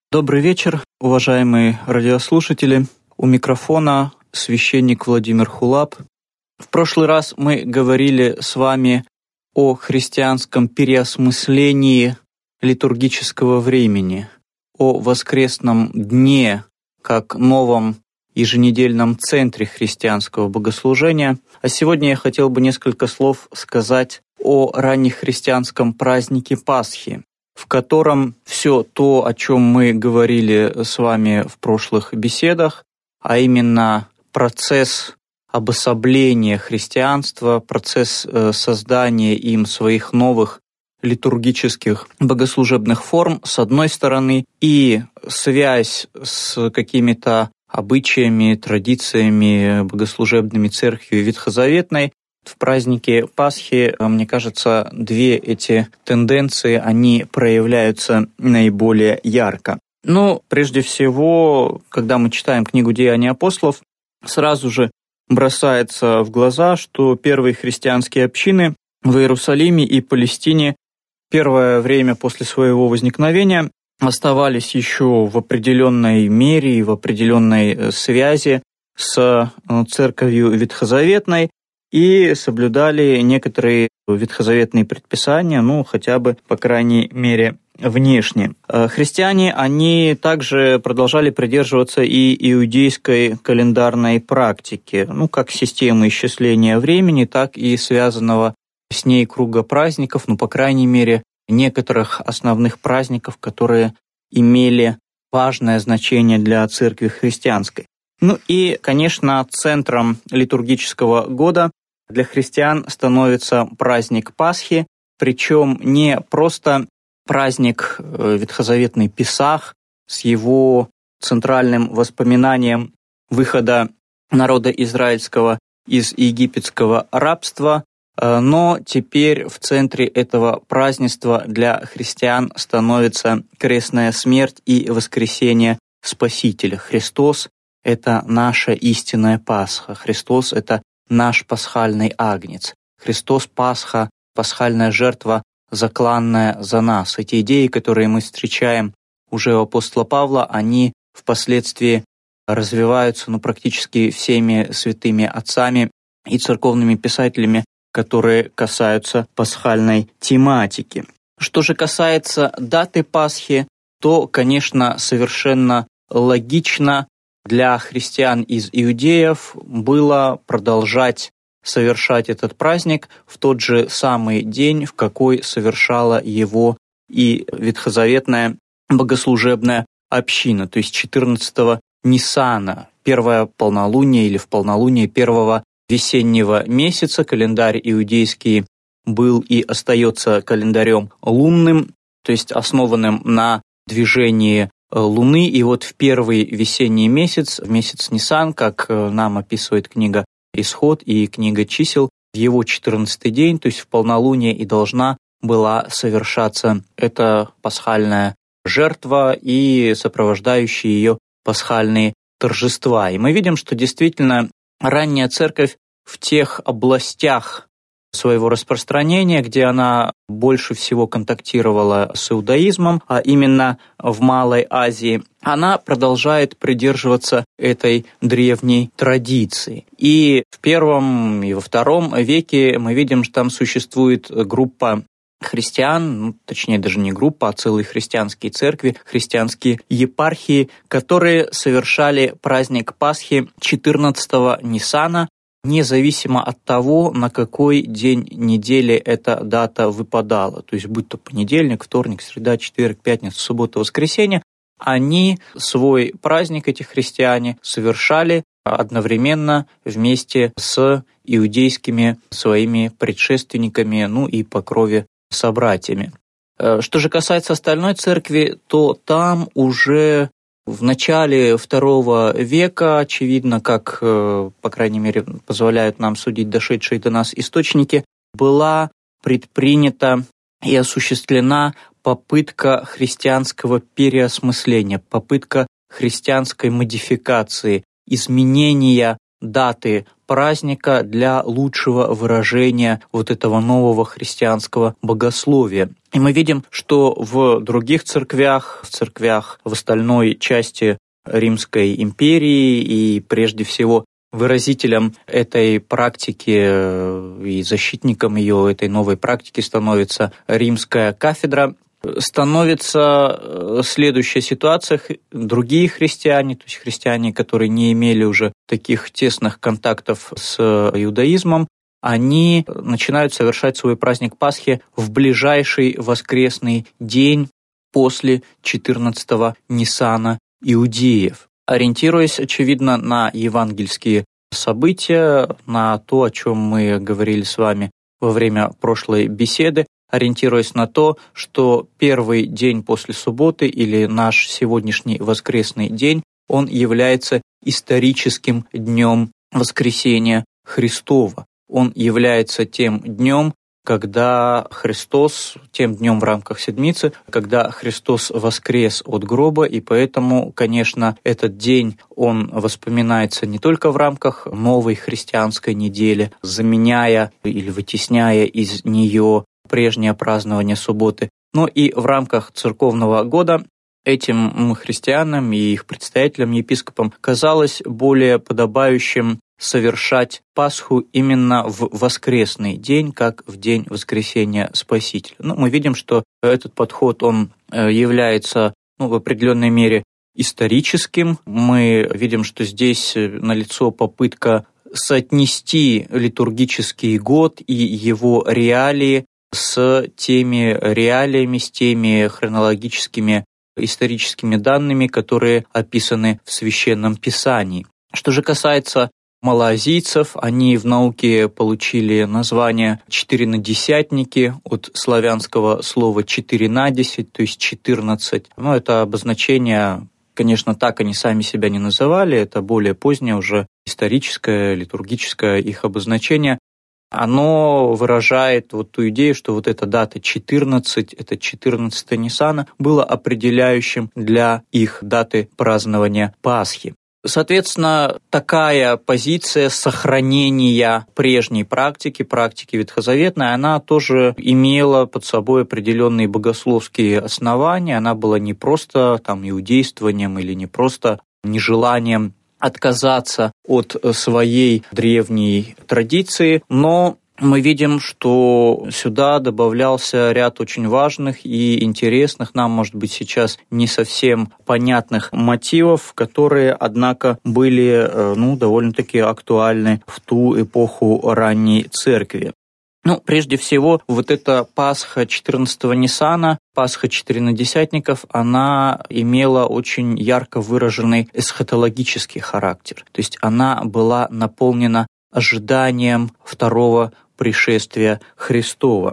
Добрый вечер, уважаемые радиослушатели. У микрофона священник Владимир Хулап. В прошлый раз мы говорили с вами о христианском переосмыслении литургического времени, о воскресном дне как новом еженедельном центре христианского богослужения. А сегодня я хотел бы несколько слов сказать о раннехристианском празднике Пасхи, в котором все то, о чем мы говорили с вами в прошлых беседах, а именно процесс обособления христианства, процесс создания им своих новых литургических богослужебных форм, с одной стороны, и связь с какими-то обычаями, традициями богослужебными церкви ветхозаветной. В празднике Пасхи, мне кажется, две эти тенденции, они проявляются наиболее ярко. Прежде всего, когда мы читаем книгу «Деяния апостолов», сразу же бросается в глаза, что первые христианские общины в Иерусалиме и Палестине первое время после своего возникновения оставались еще в определенной мере и в определенной связи с церковью ветхозаветной, и соблюдали некоторые ветхозаветные предписания, хотя бы, по крайней мере, внешне. Христиане, они также продолжали придерживаться и иудейской календарной практики, как системы исчисления времени, так и связанного с ней круга праздников, по крайней мере, некоторых основных праздников, которые имели важное значение для церкви христианской. И, конечно, центром литургического года для христиан становится праздник Пасхи, причем не просто праздник ветхозаветный Песах с его центральным воспоминанием выхода народа израильского из египетского рабства, но теперь в центре этого празднества для христиан становится крестная смерть и воскресение Спасителя. Христос – это наша истинная Пасха. Христос – это наш пасхальный агнец. Христос – Пасха, пасхальная жертва, закланная за нас. Эти идеи, которые мы встречаем уже у апостола Павла, они впоследствии развиваются практически всеми святыми отцами и церковными писателями, которые касаются пасхальной тематики. Что же касается даты Пасхи, то, конечно, совершенно логично для христиан из иудеев было продолжать совершать этот праздник в тот же самый день, в какой совершала его и ветхозаветная богослужебная община, то есть 14-го Нисана, первое полнолуние или в полнолуние первого весеннего месяца. Календарь иудейский был и остается календарем лунным, то есть основанным на движении Луны. И вот в первый весенний месяц, в месяц Нисан, как нам описывает книга «Исход» и книга «Чисел», в его 14-й день, то есть в полнолуние, и должна была совершаться эта пасхальная жертва и сопровождающие ее пасхальные торжества. И мы видим, что действительно ранняя церковь в тех областях своего распространения, где она больше всего контактировала с иудаизмом, а именно в Малой Азии, она продолжает придерживаться этой древней традиции. И в первом и во втором веке мы видим, что там существует группа христиан, точнее даже не группа, а целые христианские церкви, христианские епархии, которые совершали праздник Пасхи 14-го Нисана, независимо от того, на какой день недели эта дата выпадала. То есть, будь то понедельник, вторник, среда, четверг, пятница, суббота, воскресенье, они свой праздник, эти христиане, совершали одновременно вместе с иудейскими своими предшественниками, и по крови собратьями. Что же касается остальной церкви, то там уже в начале II века, очевидно, как, по крайней мере, позволяют нам судить дошедшие до нас источники, была предпринята и осуществлена попытка христианского переосмысления, попытка христианской модификации, изменения даты праздника для лучшего выражения вот этого нового христианского богословия. И мы видим, что в других церквях, в остальной части Римской империи и прежде всего выразителем этой практики и защитником ее, этой новой практики становится римская кафедра. Становится следующая ситуация. Другие христиане, то есть христиане, которые не имели уже таких тесных контактов с иудаизмом, они начинают совершать свой праздник Пасхи в ближайший воскресный день после 14-го Ниссана иудеев, ориентируясь, очевидно, на евангельские события, на то, о чем мы говорили с вами во время прошлой беседы, ориентируясь на то, что первый день после субботы или наш сегодняшний воскресный день, он является историческим днем воскресения Христова. Он является тем днем, когда Христос, тем днем в рамках Седмицы, когда Христос воскрес от гроба, и поэтому, конечно, этот день, он воспоминается не только в рамках новой христианской недели, заменяя или вытесняя из нее прежнее празднование субботы, но и в рамках церковного года этим христианам и их представителям, епископам, казалось более подобающим совершать Пасху именно в воскресный день, как в день воскресения Спасителя. Мы видим, что этот подход, он является в определенной мере историческим. Мы видим, что здесь налицо попытка соотнести литургический год и его реалии с теми реалиями, с теми хронологическими историческими данными, которые описаны в Священном Писании. Что же касается малоазийцев, они в науке получили название четыринадесятники от славянского слова четыринадесять, то есть 14. Это обозначение, конечно, так они сами себя не называли, это более позднее уже историческое, литургическое их обозначение. Оно выражает ту идею, что эта дата 14, это 14 Ниссана, было определяющим для их даты празднования Пасхи. Соответственно, такая позиция сохранения прежней практики ветхозаветной, она тоже имела под собой определенные богословские основания. Она была не просто иудействованием или не просто нежеланием отказаться от своей древней традиции, но мы видим, что сюда добавлялся ряд очень важных и интересных, нам, может быть, сейчас не совсем понятных мотивов, которые, однако, были довольно-таки актуальны в ту эпоху ранней церкви. Прежде всего, эта Пасха 14-го Ниссана, Пасха Четыринадесятников, она имела очень ярко выраженный эсхатологический характер. То есть она была наполнена ожиданием второго пришествия Христова.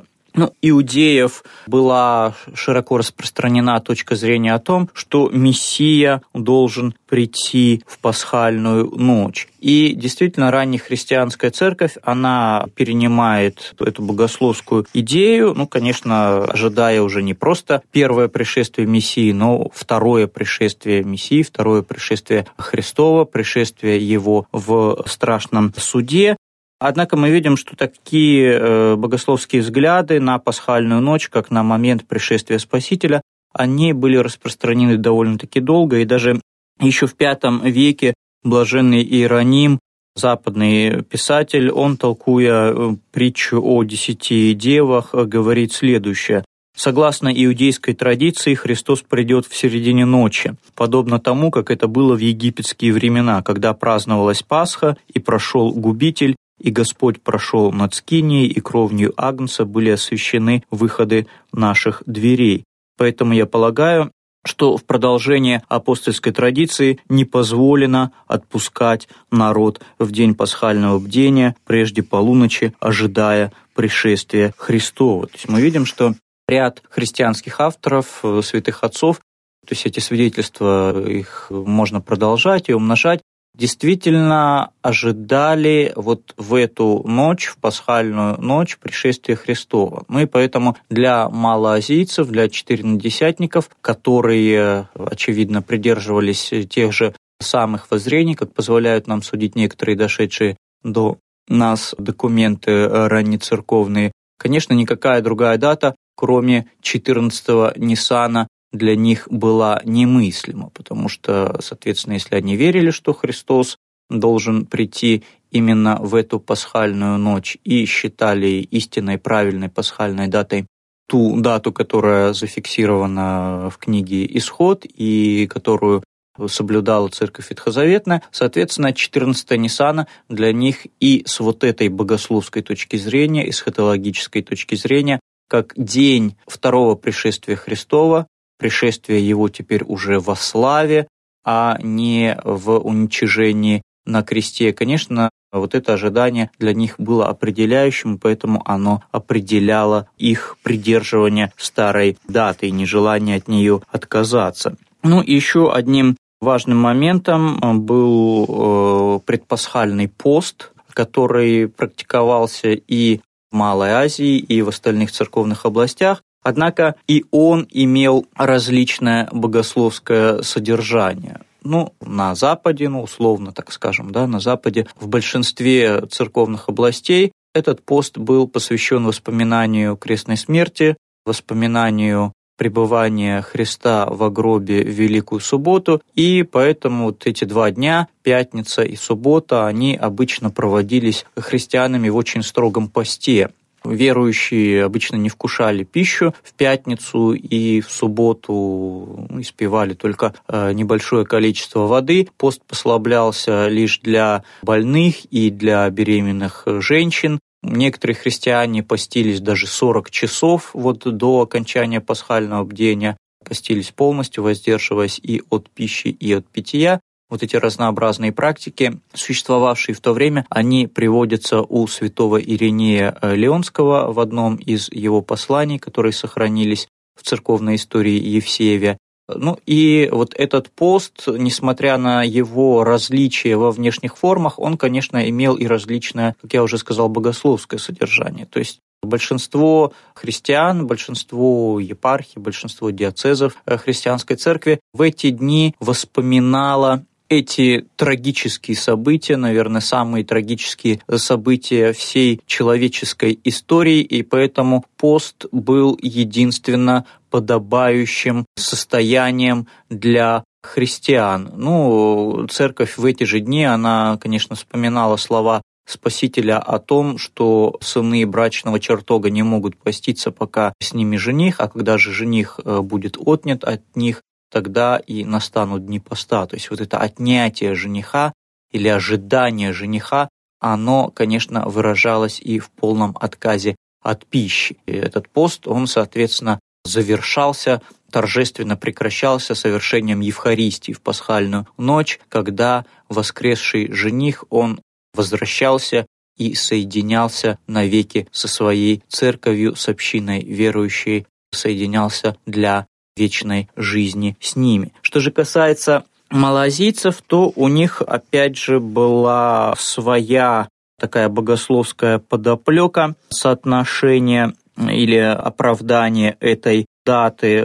Иудеев была широко распространена точка зрения о том, что Мессия должен прийти в пасхальную ночь. И действительно, раннехристианская церковь, она перенимает эту богословскую идею, конечно, ожидая уже не просто первое пришествие Мессии, но второе пришествие Мессии, второе пришествие Христова, пришествие Его в страшном суде. Однако мы видим, что такие богословские взгляды на пасхальную ночь, как на момент пришествия Спасителя, они были распространены довольно-таки долго, и даже еще в V веке блаженный Иероним, западный писатель, он, толкуя притчу о 10 девах, говорит следующее. Согласно иудейской традиции, Христос придет в середине ночи, подобно тому, как это было в египетские времена, когда праздновалась Пасха и прошел губитель, и Господь прошел над скинией, и кровью Агнца были освящены выходы наших дверей. Поэтому я полагаю, что в продолжение апостольской традиции не позволено отпускать народ в день пасхального бдения прежде полуночи, ожидая пришествия Христова. То есть мы видим, что ряд христианских авторов, святых отцов, то есть эти свидетельства, их можно продолжать и умножать, действительно ожидали в эту ночь, в пасхальную ночь, пришествия Христова. И поэтому для малоазийцев, для четыринадесятников, которые, очевидно, придерживались тех же самых воззрений, как позволяют нам судить некоторые дошедшие до нас документы раннецерковные. Конечно, никакая другая дата, кроме 14-го Ниссана, для них была немыслима, потому что, соответственно, если они верили, что Христос должен прийти именно в эту пасхальную ночь и считали истинной, правильной пасхальной датой ту дату, которая зафиксирована в книге «Исход» и которую соблюдала Церковь Ветхозаветная, соответственно, 14 Ниссана для них и с вот этой богословской точки зрения, эсхатологической точки зрения, как день второго пришествия Христова, пришествие Его теперь уже во славе, а не в уничижении на кресте. Конечно, вот это ожидание для них было определяющим, поэтому оно определяло их придерживание старой даты и нежелание от нее отказаться. Ну и еще одним важным моментом был предпасхальный пост, который практиковался и в Малой Азии, и в остальных церковных областях. Однако и он имел различное богословское содержание. На Западе, условно так скажем, на Западе в большинстве церковных областей этот пост был посвящен воспоминанию крестной смерти, воспоминанию пребывания Христа во гробе в Великую Субботу, и поэтому вот эти 2 дня, пятница и суббота, они обычно проводились христианами в очень строгом посте. Верующие обычно не вкушали пищу в пятницу и в субботу испивали только небольшое количество воды. Пост послаблялся лишь для больных и для беременных женщин. Некоторые христиане постились даже 40 часов до окончания пасхального бдения, постились полностью, воздерживаясь и от пищи, и от питья. Вот эти разнообразные практики, существовавшие в то время, они приводятся у святого Иринея Леонского в одном из его посланий, которые сохранились в церковной истории Евсеевия. И вот этот пост, несмотря на его различия во внешних формах, он, конечно, имел и различное, как я уже сказал, богословское содержание. То есть большинство христиан, большинство епархий, большинство диоцезов христианской церкви в эти дни воспоминало эти трагические события, наверное, самые трагические события всей человеческой истории, и поэтому пост был единственно подобающим состоянием для христиан. Церковь в эти же дни, она, конечно, вспоминала слова Спасителя о том, что сыны брачного чертога не могут поститься, пока с ними жених, а когда же жених будет отнят от них, тогда и настанут дни поста. То есть вот это отнятие жениха или ожидание жениха, оно, конечно, выражалось и в полном отказе от пищи. И этот пост, он, соответственно, завершался, торжественно прекращался совершением Евхаристии в пасхальную ночь, когда воскресший жених, он возвращался и соединялся навеки со своей церковью, с общиной верующей, соединялся для вечной жизни с ними. Что же касается малоазийцев, то у них, опять же, была своя такая богословская подоплека, соотношение или оправдание этой даты.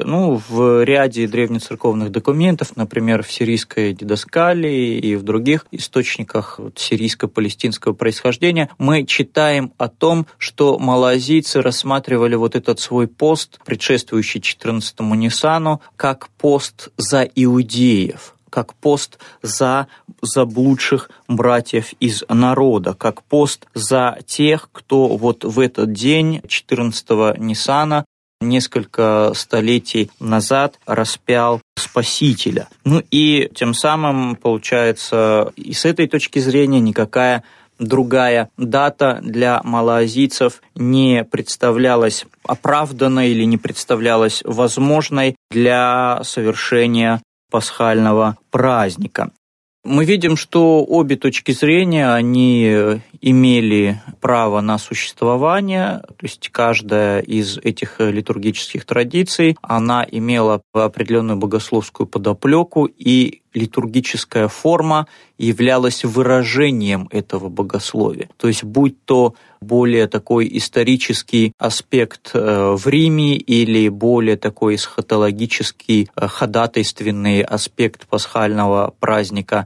В ряде древнецерковных документов, например, в сирийской дидασκалии и в других источниках сирийско-палестинского происхождения, мы читаем о том, что малоазийцы рассматривали вот этот свой пост, предшествующий 14-му Ниссану, как пост за иудеев, как пост за заблудших братьев из народа, как пост за тех, кто вот в этот день 14-го Ниссана несколько столетий назад распял Спасителя. И тем самым, получается, и с этой точки зрения никакая другая дата для малоазийцев не представлялась оправданной или не представлялась возможной для совершения пасхального праздника. Мы видим, что обе точки зрения, они имели право на существование, то есть каждая из этих литургических традиций, она имела определенную богословскую подоплеку, и литургическая форма являлась выражением этого богословия. То есть будь то более такой исторический аспект в Риме или более такой эсхатологический ходатайственный аспект пасхального праздника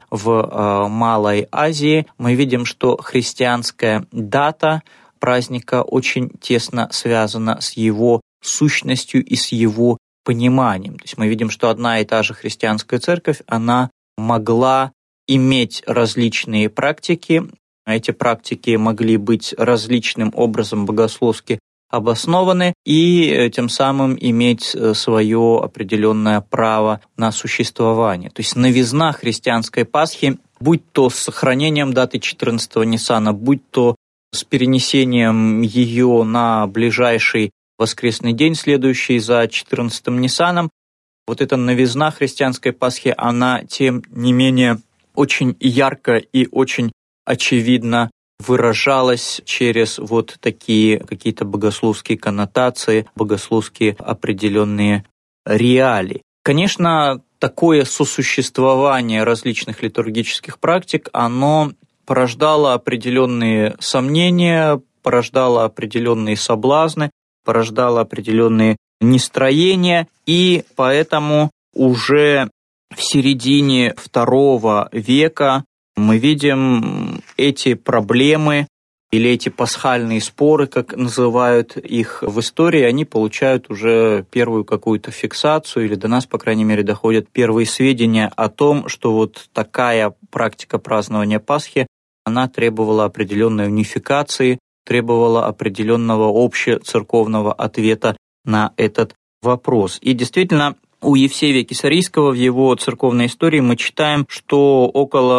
в Малой Азии, мы видим, что христианская дата праздника очень тесно связана с его сущностью и с его пониманием. То есть мы видим, что одна и та же христианская церковь, она могла иметь различные практики. Эти практики могли быть различным образом богословски обоснованы и тем самым иметь свое определенное право на существование. То есть новизна христианской Пасхи, будь то с сохранением даты 14-го Ниссана, будь то с перенесением ее на ближайший воскресный день, следующий за 14-м Ниссаном, вот эта новизна христианской Пасхи, она, тем не менее, очень ярко и очень очевидно выражалась через вот такие какие-то богословские коннотации, богословские определенные реалии. Конечно, такое сосуществование различных литургических практик, оно порождало определенные сомнения, порождало определенные соблазны, порождало определенные нестроения, и поэтому уже в середине II века мы видим эти проблемы или эти пасхальные споры, как называют их в истории, они получают уже первую какую-то фиксацию, или до нас, по крайней мере, доходят первые сведения о том, что вот такая практика празднования Пасхи, она требовала определенной унификации, требовала определенного общецерковного ответа на этот вопрос. И действительно, у Евсевия Кесарийского в его церковной истории мы читаем, что около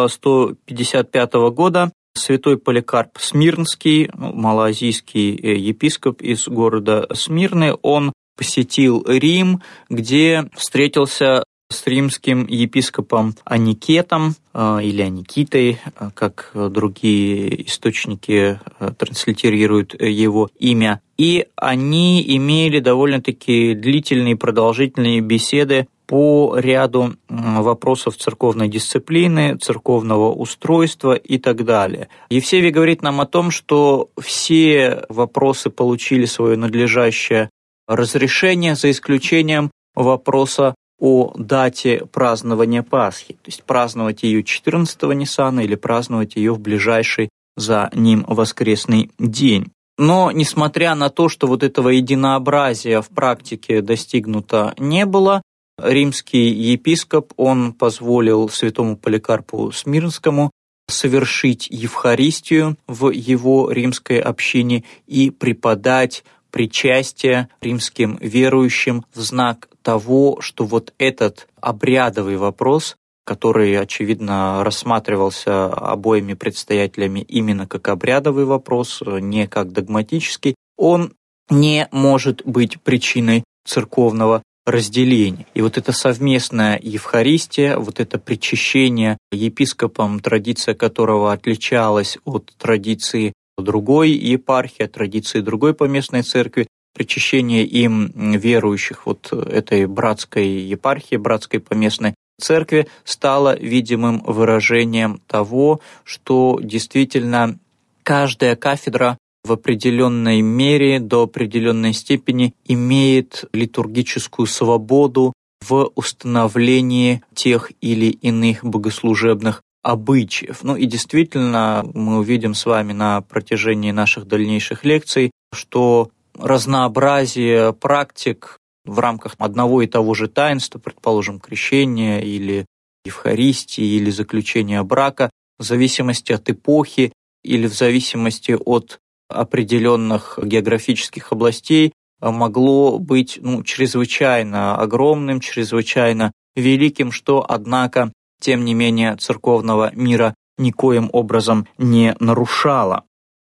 155 года святой Поликарп Смирнский, малоазийский епископ из города Смирны, он посетил Рим, где встретился с римским епископом Аникетом или Аникитой, как другие источники транслитерируют его имя. И они имели довольно-таки длительные, продолжительные беседы по ряду вопросов церковной дисциплины, церковного устройства и так далее. Евсевий говорит нам о том, что все вопросы получили свое надлежащее разрешение, за исключением вопроса о дате празднования Пасхи, то есть праздновать ее 14-го Ниссана или праздновать ее в ближайший за ним воскресный день. Но, несмотря на то, что вот этого единообразия в практике достигнуто не было, римский епископ, он позволил святому Поликарпу Смирнскому совершить Евхаристию в его римской общине и преподать причастие римским верующим в знак того, что вот этот обрядовый вопрос, который, очевидно, рассматривался обоими предстоятелями именно как обрядовый вопрос, не как догматический, он не может быть причиной церковного разделения. И вот эта совместная Евхаристия, вот это причащение епископом, традиция которого отличалась от традиции другой епархии, от традиции другой поместной церкви, причащение им верующих вот этой братской епархии, братской поместной церкви стало видимым выражением того, что действительно каждая кафедра в определенной мере, до определенной степени имеет литургическую свободу в установлении тех или иных богослужебных обычаев. Ну и действительно, мы увидим с вами на протяжении наших дальнейших лекций, что разнообразие практик в рамках одного и того же таинства, предположим, крещения или Евхаристии, или заключения брака, в зависимости от эпохи или в зависимости от определенных географических областей, могло быть чрезвычайно огромным, чрезвычайно великим, что, однако, тем не менее, церковного мира никоим образом не нарушало.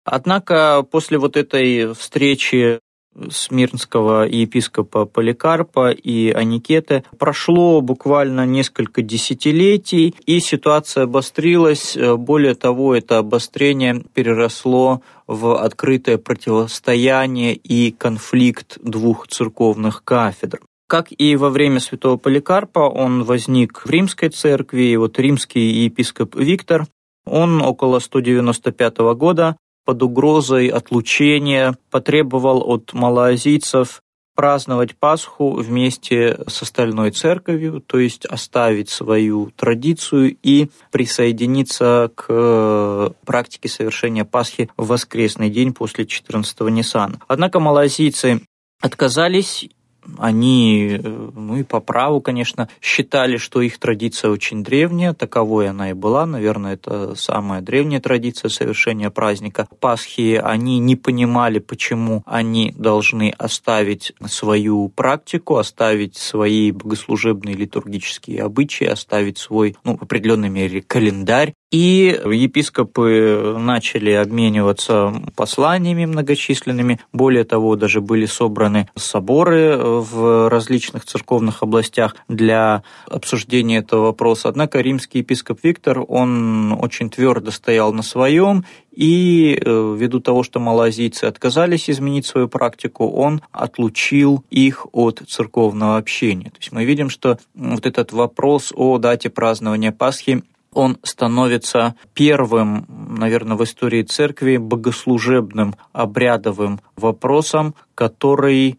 Однако после вот этой встречи смирнского епископа Поликарпа и Аникеты прошло буквально несколько десятилетий, и ситуация обострилась. Более того, это обострение переросло в открытое противостояние и конфликт двух церковных кафедр. Как и во время святого Поликарпа, он возник в римской церкви, и вот римский епископ Виктор, он около 195 года под угрозой отлучения потребовал от малоазийцев праздновать Пасху вместе с остальной церковью, то есть оставить свою традицию и присоединиться к практике совершения Пасхи в воскресный день после 14-го Ниссана. Однако малоазийцы отказались. Они, и по праву, конечно, считали, что их традиция очень древняя, таковой она и была, наверное, это самая древняя традиция совершения праздника Пасхи. Они не понимали, почему они должны оставить свою практику, оставить свои богослужебные литургические обычаи, оставить свой, в определенной мере, календарь. И епископы начали обмениваться посланиями многочисленными. Более того, даже были собраны соборы в различных церковных областях для обсуждения этого вопроса. Однако римский епископ Виктор, он очень твердо стоял на своем, и ввиду того, что малоазийцы отказались изменить свою практику, он отлучил их от церковного общения. То есть мы видим, что вот этот вопрос о дате празднования Пасхи, он становится первым, наверное, в истории церкви богослужебным, обрядовым вопросом, который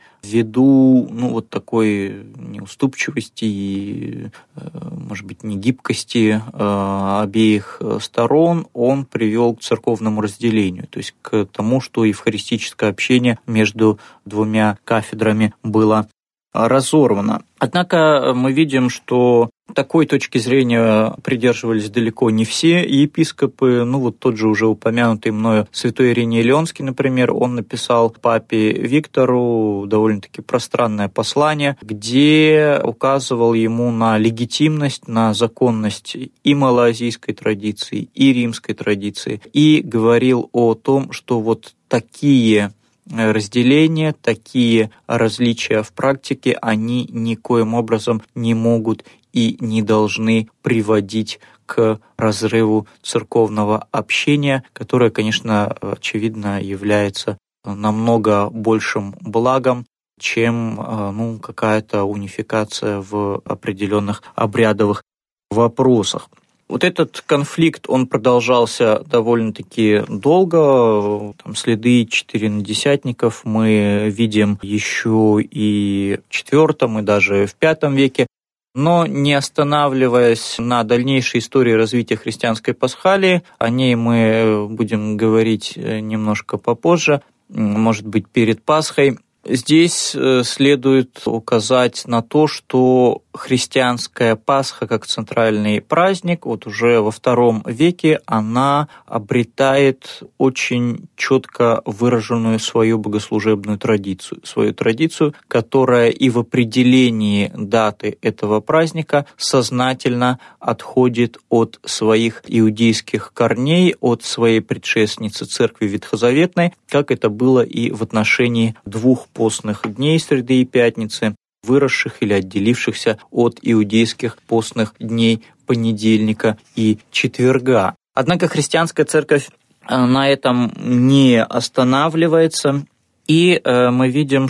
ввиду такой неуступчивости и, может быть, негибкости обеих сторон, он привел к церковному разделению, то есть к тому, что евхаристическое общение между двумя кафедрами было разорвано. Однако мы видим, что такой точки зрения придерживались далеко не все епископы. Тот же уже упомянутый мною святой Ириней Леонский, например, он написал папе Виктору довольно-таки пространное послание, где указывал ему на легитимность, на законность и малоазийской традиции, и римской традиции, и говорил о том, что вот такие разделения, такие различия в практике, они никоим образом не могут и не должны приводить к разрыву церковного общения, которое, конечно, очевидно, является намного большим благом, чем какая-то унификация в определенных обрядовых вопросах. Вот этот конфликт, он продолжался довольно-таки долго. Следы четыринадесятников мы видим еще и в IV, и даже в V веке. Но не останавливаясь на дальнейшей истории развития христианской пасхалии, о ней мы будем говорить немножко попозже, может быть, перед Пасхой. Здесь следует указать на то, что христианская Пасха как центральный праздник, вот уже во II веке она обретает очень четко выраженную свою богослужебную традицию, которая и в определении даты этого праздника сознательно отходит от своих иудейских корней, от своей предшественницы церкви ветхозаветной, как это было и в отношении двух постных дней среды и пятницы, выросших или отделившихся от иудейских постных дней понедельника и четверга. Однако христианская церковь на этом не останавливается, и мы видим,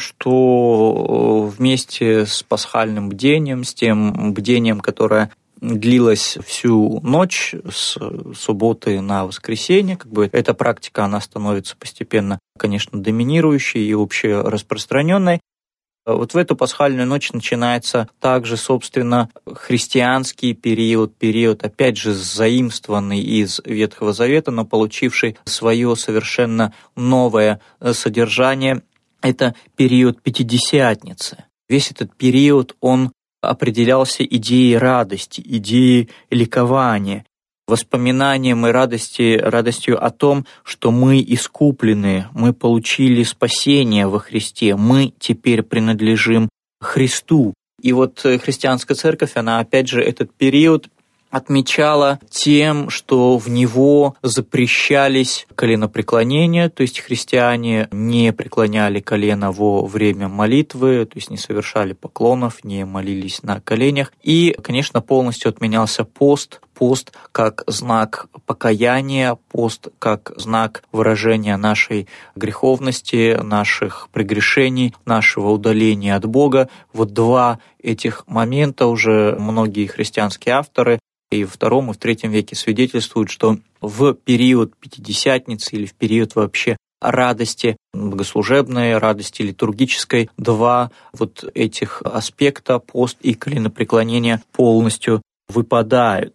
что вместе с пасхальным бдением, с тем бдением, которое длилась всю ночь с субботы на воскресенье, эта практика, она становится постепенно, конечно, доминирующей и общераспространенной. Вот в эту пасхальную ночь начинается также, собственно, христианский период, опять же, заимствованный из Ветхого Завета, но получивший свое совершенно новое содержание. Это период Пятидесятницы. Весь этот период, он определялся идеей радости, идеей ликования, воспоминанием и радостью о том, что мы искуплены, мы получили спасение во Христе, мы теперь принадлежим Христу. И вот христианская церковь, она опять же этот период отмечала тем, что в него запрещались коленопреклонения, то есть христиане не преклоняли колено во время молитвы, то есть не совершали поклонов, не молились на коленях. И, конечно, полностью отменялся пост как знак покаяния, пост как знак выражения нашей греховности, наших прегрешений, нашего удаления от Бога. Вот два этих момента уже многие христианские авторы и в II, и в III веке свидетельствуют, что в период Пятидесятницы или в период вообще радости богослужебной, радости литургической, два вот этих аспекта, пост и коленопреклонение, полностью выпадают.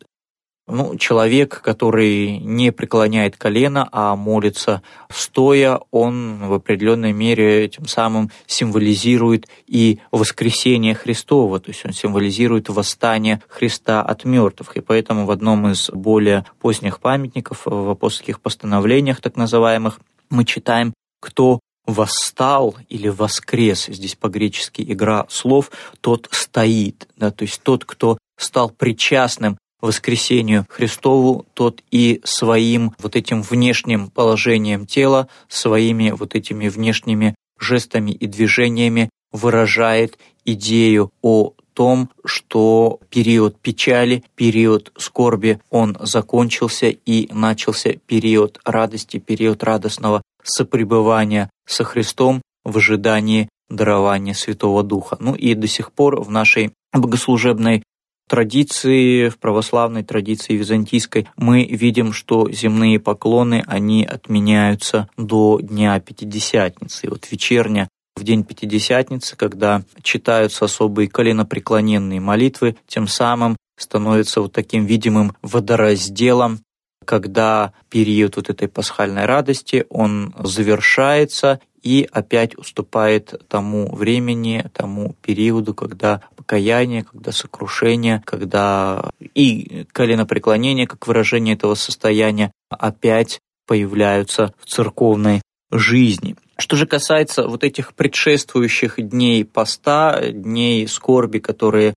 Человек, который не преклоняет колено, а молится стоя, он в определенной мере тем самым символизирует и воскресение Христово, то есть он символизирует восстание Христа от мертвых. И поэтому в одном из более поздних памятников, в апостольских постановлениях так называемых, мы читаем: «Кто восстал» или «воскрес», здесь по-гречески игра слов, «тот стоит», то есть тот, кто стал причастным воскресению Христову, тот и своим вот этим внешним положением тела, своими вот этими внешними жестами и движениями выражает идею о том, что период печали, период скорби, он закончился и начался период радости, период радостного сопребывания со Христом в ожидании дарования Святого Духа. И до сих пор в нашей богослужебной традиции, в православной традиции византийской, мы видим, что земные поклоны, они отменяются до Дня Пятидесятницы. И вечерня, в день Пятидесятницы, когда читаются особые коленопреклоненные молитвы, тем самым становится таким видимым водоразделом, когда период этой пасхальной радости, он завершается и опять уступает тому времени, тому периоду, когда покаяние, когда сокрушение, когда и коленопреклонение, как выражение этого состояния, опять появляются в церковной жизни. Что же касается этих предшествующих дней поста, дней скорби, которые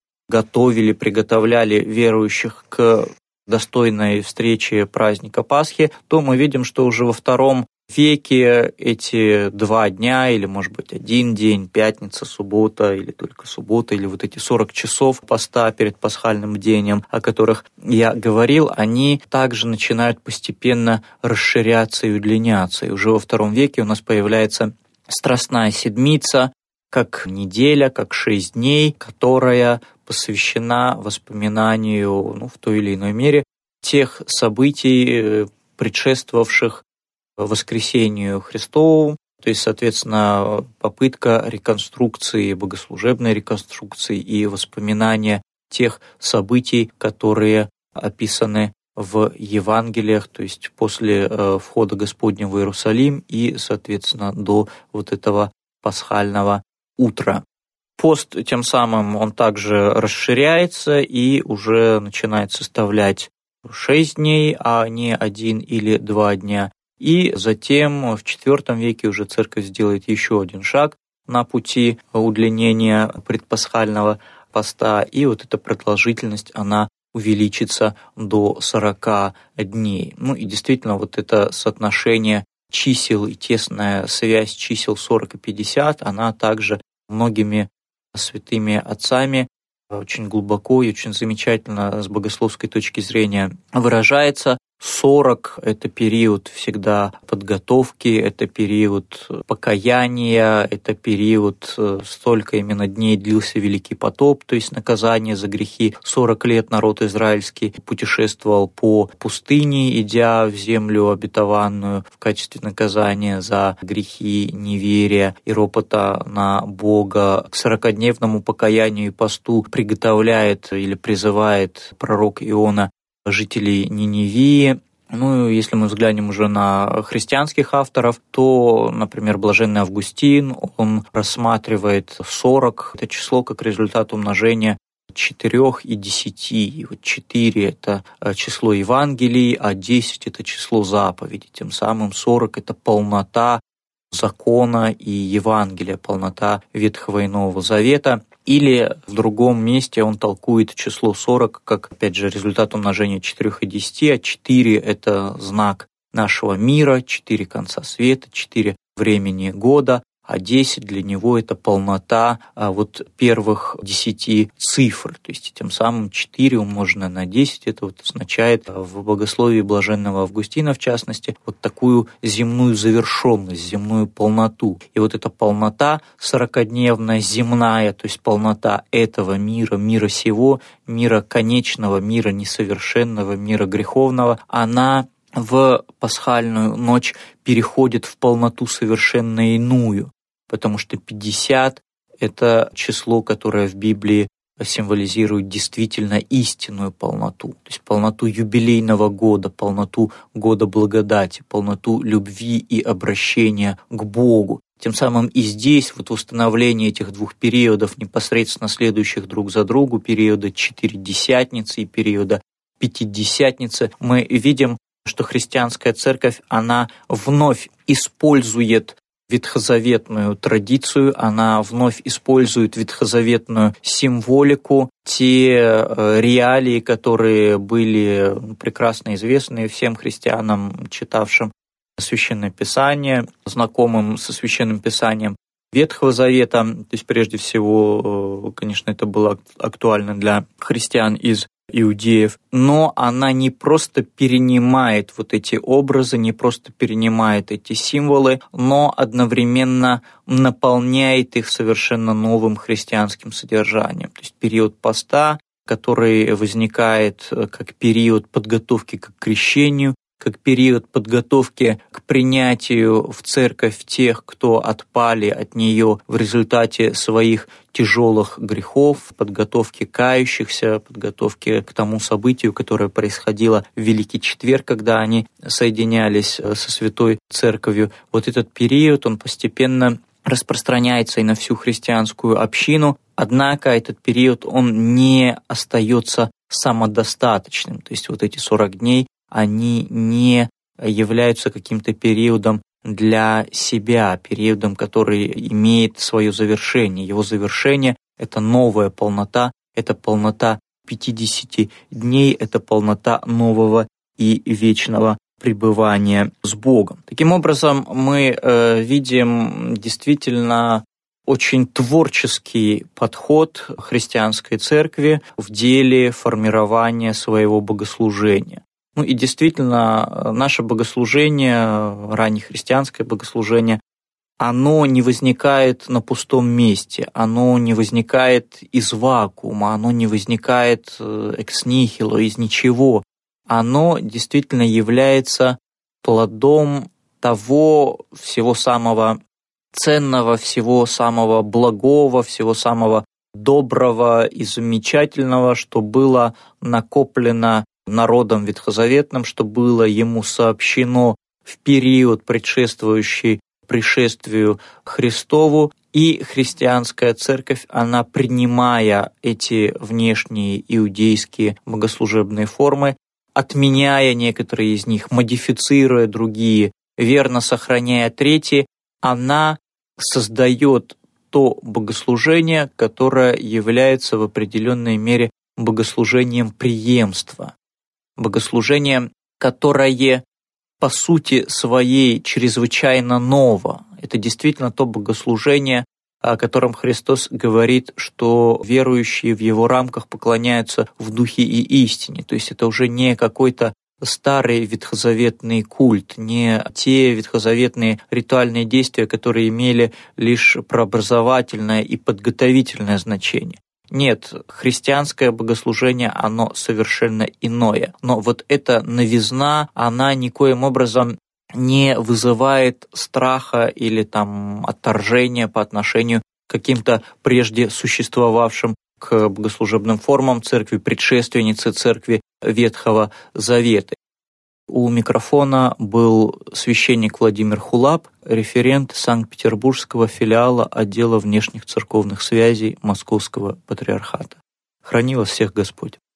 приготовляли верующих к достойной встрече праздника Пасхи, то мы видим, что уже во II веке эти 2 дня, или, может быть, один день, пятница, суббота, или только суббота, или эти 40 часов поста перед пасхальным бдением, о которых я говорил, они также начинают постепенно расширяться и удлиняться. И уже во II веке у нас появляется Страстная Седмица, как неделя, как 6 дней, которая посвящена воспоминанию, в той или иной мере, тех событий, предшествовавших воскресению Христову, то есть, соответственно, попытка реконструкции, богослужебной реконструкции и воспоминания тех событий, которые описаны в Евангелиях, то есть после входа Господня в Иерусалим и, соответственно, до этого пасхального утра. Пост, тем самым, он также расширяется и уже начинает составлять 6 дней, а не 1 или 2 дня. И затем в IV веке уже церковь сделает еще один шаг на пути удлинения предпасхального поста, и эта продолжительность, она увеличится до 40 дней. И действительно, это соотношение чисел и тесная связь чисел 40 и 50, она также многими святыми отцами очень глубоко и очень замечательно с богословской точки зрения выражается. 40 – это период всегда подготовки, это период покаяния, это период, столько именно дней длился Великий потоп, то есть наказание за грехи. 40 лет народ израильский путешествовал по пустыне, идя в землю обетованную в качестве наказания за грехи неверия и ропота на Бога. К 40-дневному покаянию и посту приготовляет или призывает пророк Иона жителей Ниневии. Если мы взглянем уже на христианских авторов, то, например, блаженный Августин, он рассматривает 40, это число, как результат умножения 4 и 10. И 4 – это число Евангелий, а 10 – это число заповедей. Тем самым 40 – это полнота закона и Евангелия, полнота Ветхого и Нового Завета. Или в другом месте он толкует число 40 как, опять же, результат умножения 4 и 10, а 4 – это знак нашего мира, 4 конца света, 4 времени года, а 10 для него это полнота первых 10 цифр. То есть тем самым 4 умноженное на 10, это означает в богословии блаженного Августина, в частности, такую земную завершенность, земную полноту. И эта полнота 40-дневная, земная, то есть полнота этого мира, мира сего, мира конечного, мира несовершенного, мира греховного, она в пасхальную ночь переходит в полноту совершенно иную, потому что 50 – это число, которое в Библии символизирует действительно истинную полноту, то есть полноту юбилейного года, полноту года благодати, полноту любви и обращения к Богу. Тем самым и здесь в установлении этих двух периодов, непосредственно следующих друг за другу, периода Четыредесятницы и периода Пятидесятницы, мы видим, что христианская церковь, она вновь использует ветхозаветную традицию, она вновь использует ветхозаветную символику, те реалии, которые были прекрасно известны всем христианам, читавшим Священное Писание, знакомым со Священным Писанием Ветхого Завета. То есть прежде всего, конечно, это было актуально для христиан из иудеев, но она не просто перенимает эти образы, не просто перенимает эти символы, но одновременно наполняет их совершенно новым христианским содержанием. То есть период поста, который возникает как период подготовки к крещению, как период подготовки к принятию в церковь тех, кто отпали от нее в результате своих тяжелых грехов, подготовки кающихся, подготовки к тому событию, которое происходило в Великий Четверг, когда они соединялись со Святой Церковью. Этот период, он постепенно распространяется и на всю христианскую общину, однако этот период, он не остается самодостаточным. То есть эти 40 дней, они не являются каким-то периодом для себя, периодом, который имеет свое завершение. Его завершение – это новая полнота, это полнота 50 дней, это полнота нового и вечного пребывания с Богом. Таким образом, мы видим действительно очень творческий подход христианской церкви в деле формирования своего богослужения. И действительно, наше богослужение, раннехристианское богослужение, оно не возникает на пустом месте, оно не возникает из вакуума, оно не возникает экс нихило, из ничего. Оно действительно является плодом того всего самого ценного, всего самого благого, всего самого доброго и замечательного, что было накоплено народом ветхозаветным, что было ему сообщено в период, предшествующий пришествию Христову, и христианская церковь, она, принимая эти внешние иудейские богослужебные формы, отменяя некоторые из них, модифицируя другие, верно сохраняя третьи, она создает то богослужение, которое является в определенной мере богослужением преемства. Богослужение, которое по сути своей чрезвычайно ново. Это действительно то богослужение, о котором Христос говорит, что верующие в Его рамках поклоняются в духе и истине. То есть это уже не какой-то старый ветхозаветный культ, не те ветхозаветные ритуальные действия, которые имели лишь прообразовательное и подготовительное значение. Нет, христианское богослужение, оно совершенно иное. Но эта новизна, она никоим образом не вызывает страха или отторжения по отношению к каким-то прежде существовавшим к богослужебным формам церкви, предшественницы церкви Ветхого Завета. У микрофона был священник Владимир Хулап, референт Санкт-Петербургского филиала отдела внешних церковных связей Московского Патриархата. Храни вас всех Господь!